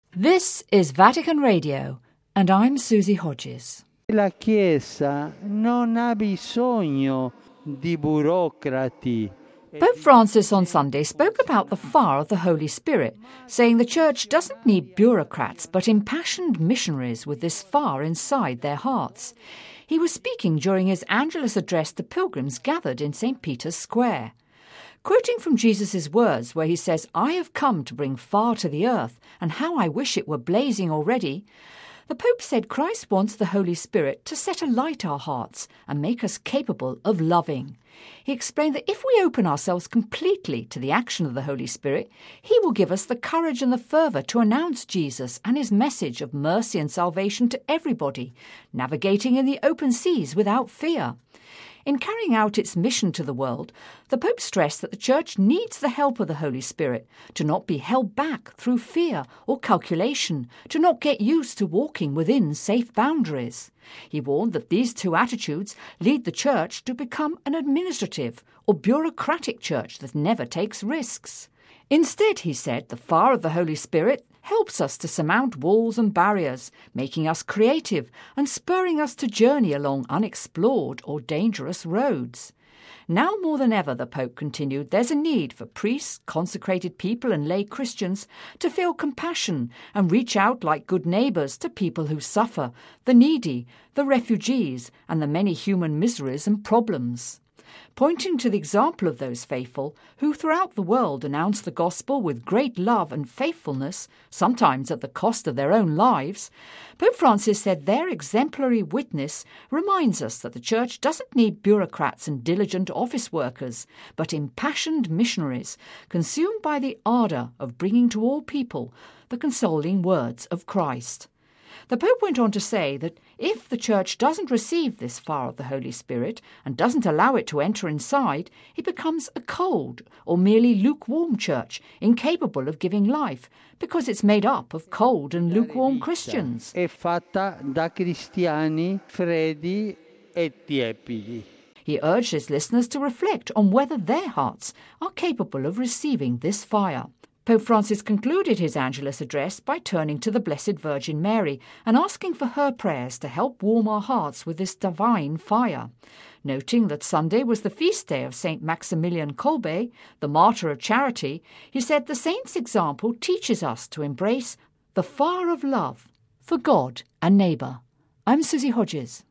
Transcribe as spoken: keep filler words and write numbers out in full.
This is Vatican Radio, and I'm Susie Hodges. La Chiesa non ha bisogno di burocrati. Pope Francis on Sunday spoke about the fire of the Holy Spirit, saying the Church doesn't need bureaucrats but impassioned missionaries with this fire inside their hearts. He was speaking during his Angelus address to pilgrims gathered in Saint Peter's Square. Quoting from Jesus' words where he says, "I have come to bring fire to the earth, and how I wish it were blazing already," the Pope said Christ wants the Holy Spirit to set alight our hearts and make us capable of loving. He explained that if we open ourselves completely to the action of the Holy Spirit, he will give us the courage and the fervour to announce Jesus and his message of mercy and salvation to everybody, navigating in the open seas without fear. In carrying out its mission to the world, the Pope stressed that the Church needs the help of the Holy Spirit to not be held back through fear or calculation, to not get used to walking within safe boundaries. He warned that these two attitudes lead the Church to become an administrative or bureaucratic church that never takes risks. Instead, he said, the fire of the Holy Spirit helps us to surmount walls and barriers, making us creative and spurring us to journey along unexplored or dangerous roads. Now more than ever, the Pope continued, there's a need for priests, consecrated people and lay Christians to feel compassion and reach out like good neighbours to people who suffer, the needy, the refugees and the many human miseries and problems. Pointing to the example of those faithful who throughout the world announce the gospel with great love and faithfulness, sometimes at the cost of their own lives, Pope Francis said their exemplary witness reminds us that the Church doesn't need bureaucrats and diligent office workers, but impassioned missionaries consumed by the ardour of bringing to all people the consoling words of Christ. The Pope went on to say that if the Church doesn't receive this fire of the Holy Spirit and doesn't allow it to enter inside, it becomes a cold or merely lukewarm church, incapable of giving life, because it's made up of cold and lukewarm Christians. È fatta da cristiani freddi e tiepidi. He urged his listeners to reflect on whether their hearts are capable of receiving this fire. Pope Francis concluded his Angelus address by turning to the Blessed Virgin Mary and asking for her prayers to help warm our hearts with this divine fire. Noting that Sunday was the feast day of Saint Maximilian Kolbe, the martyr of charity, he said the saint's example teaches us to embrace the fire of love for God and neighbour. I'm Susie Hodges.